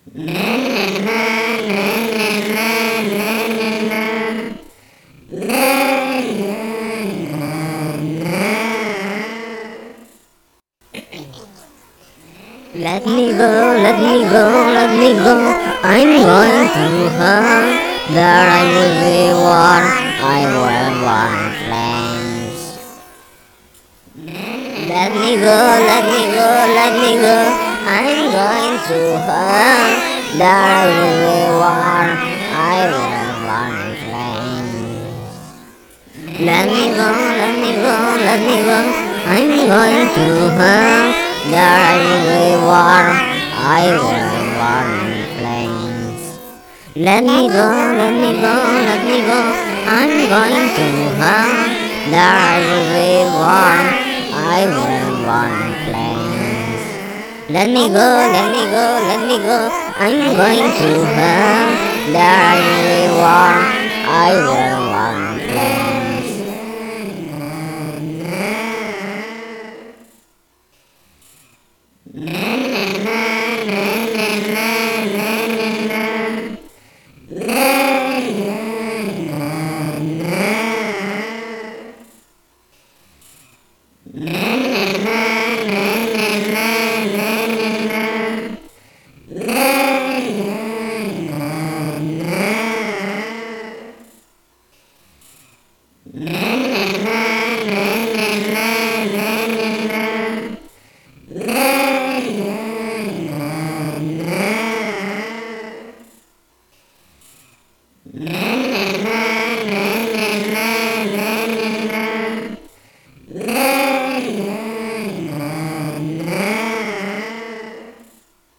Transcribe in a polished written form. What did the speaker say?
Let me go, let me go, let me go. I'm going to her. There I will be warm. I will warm flames. Let me go, let me go, let me go. I'm going to her. There I will be warm. I will warm flames. Let me go, let me go, let me go. I'm going to her. There I will be warm. I will warm flames. Let me go, let me go, let me go. I'm going to her. There I will be warm. I will warm flames. Let me go, let me go, let me go. I'm going to her. There I will be warm. I will warm